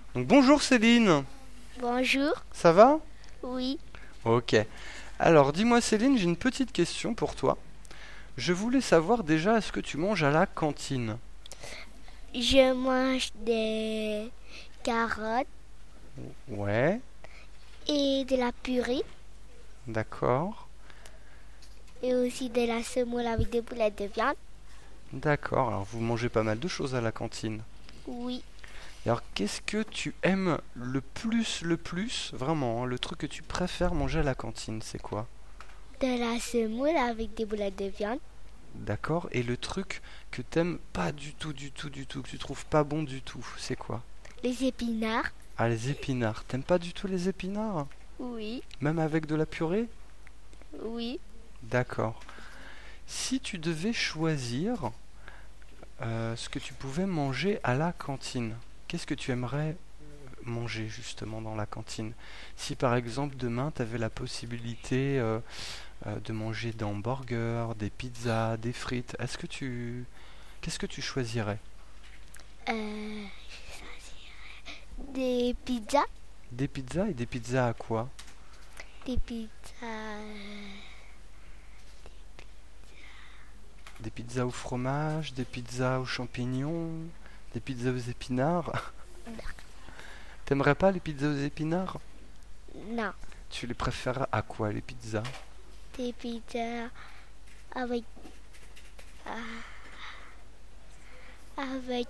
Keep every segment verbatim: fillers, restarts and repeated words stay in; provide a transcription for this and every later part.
Donc bonjour Céline, Bonjour. ça va? Oui. Ok. Alors dis-moi Céline, j'ai une petite question pour toi. Je voulais savoir déjà, est-ce que tu manges à la cantine? Je mange des carottes Ouais, et de la purée d'accord. et aussi de la semoule avec des boulettes de viande. D'accord, alors vous mangez pas mal de choses à la cantine. Oui. Et alors qu'est-ce que tu aimes le plus, le plus, vraiment, hein, le truc que tu préfères manger à la cantine, c'est quoi? De la semoule avec des boulettes de viande. D'accord, et le truc que t'aimes pas du tout, du tout, du tout, que tu trouves pas bon du tout, c'est quoi? Les épinards. Ah, les épinards. T'aimes pas du tout les épinards? Oui. Même avec de la purée? Oui. D'accord. Si tu devais choisir euh, ce que tu pouvais manger à la cantine, qu'est-ce que tu aimerais manger justement dans la cantine? Si par exemple demain tu avais la possibilité euh, euh, de manger des hamburgers, des pizzas, des frites, est-ce que tu qu'est-ce que tu choisirais? Euh, des pizzas. Des pizzas et des pizzas à quoi? Des pizzas. Des pizzas au fromage, des pizzas aux champignons, des pizzas aux épinards. T'aimerais pas les pizzas aux épinards? Non. Tu les préfères à quoi les pizzas? Des pizzas avec. Avec.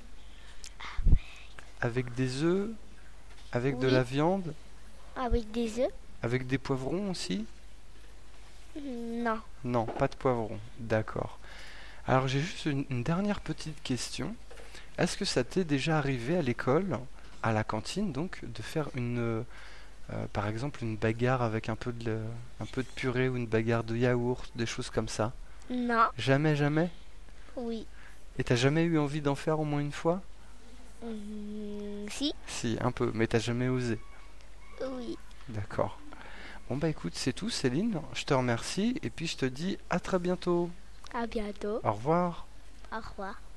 Avec des œufs? Avec de Oui. la viande? Avec des œufs. Avec des poivrons aussi? Non. Non, pas de poivrons. D'accord. Alors j'ai juste une, une dernière petite question. Est-ce que ça t'est déjà arrivé à l'école, à la cantine donc, de faire une, euh, euh, par exemple une bagarre avec un peu de, un peu de purée ou une bagarre de yaourt, des choses comme ça? Non. Jamais, jamais? Oui. Et t'as jamais eu envie d'en faire au moins une fois? Hum, si. Si, un peu, mais t'as jamais osé. Oui. D'accord. Bon bah écoute, c'est tout Céline, je te remercie et puis je te dis à très bientôt. À bientôt. Au revoir. Au revoir.